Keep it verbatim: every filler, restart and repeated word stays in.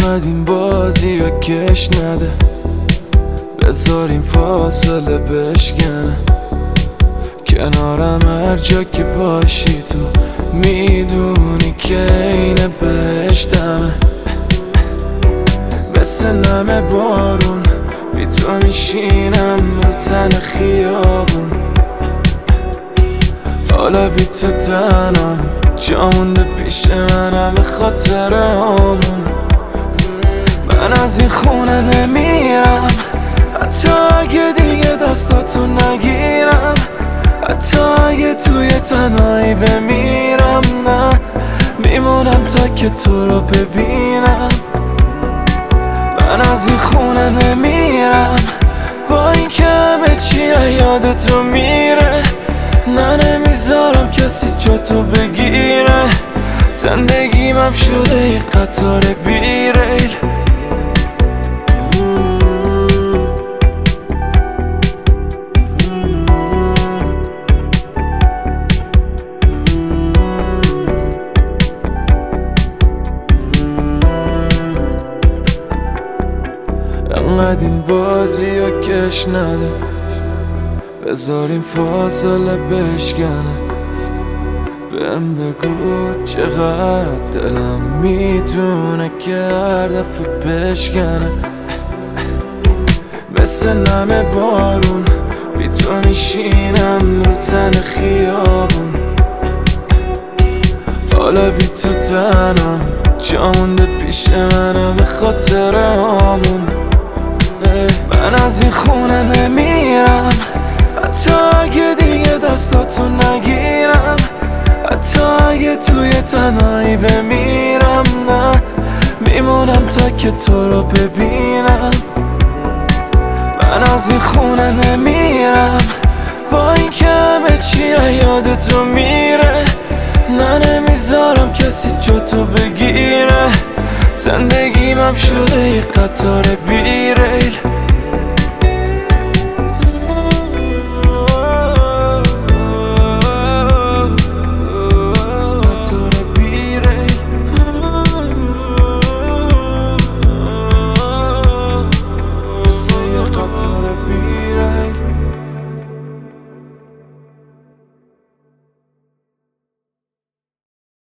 انقدر این بازی یا کش نده، بذار این فاصله بشکنه. کنارم هر جا که باشی تو میدونی که اینه بهشتمه. مثل نم بارون بی تو میشینم رو تن خیابون. حالا بی تو تنم جا مونده پیش منم به خاطر همون. من از این خونه نمیرم حتی اگه دیگه دستاتو نگیرم، حتی اگه توی تنهایی بمیرم. نه میمونم تا که تو رو ببینم. من از این خونه نمیرم با این که همه چی یادتو میره. نه نمیذارم کسی جا تو بگیره. زندگیم هم شده یه قطار بیریل. انقدر این بازی یا کش نده، بذار این فاصله بشکنه. بهم بگو چقدر دلم میتونه که هر دفعه بشکنه. مثل نم بارون بی تو میشینم رو تن خیابون. حالا بی تو تنم جا مونده پیش منم به خاطر همون. من از این خونه نمیرم حتی اگه دیگه دستاتو نگیرم، حتی اگه توی تنهایی بمیرم. نه میمونم تا که تو رو ببینم. من از این خونه نمیرم با این که همه چی یادتو میره. نه نمیذارم کسی جا تو بگیره. زندگیم هم شده یه قطار بیریل.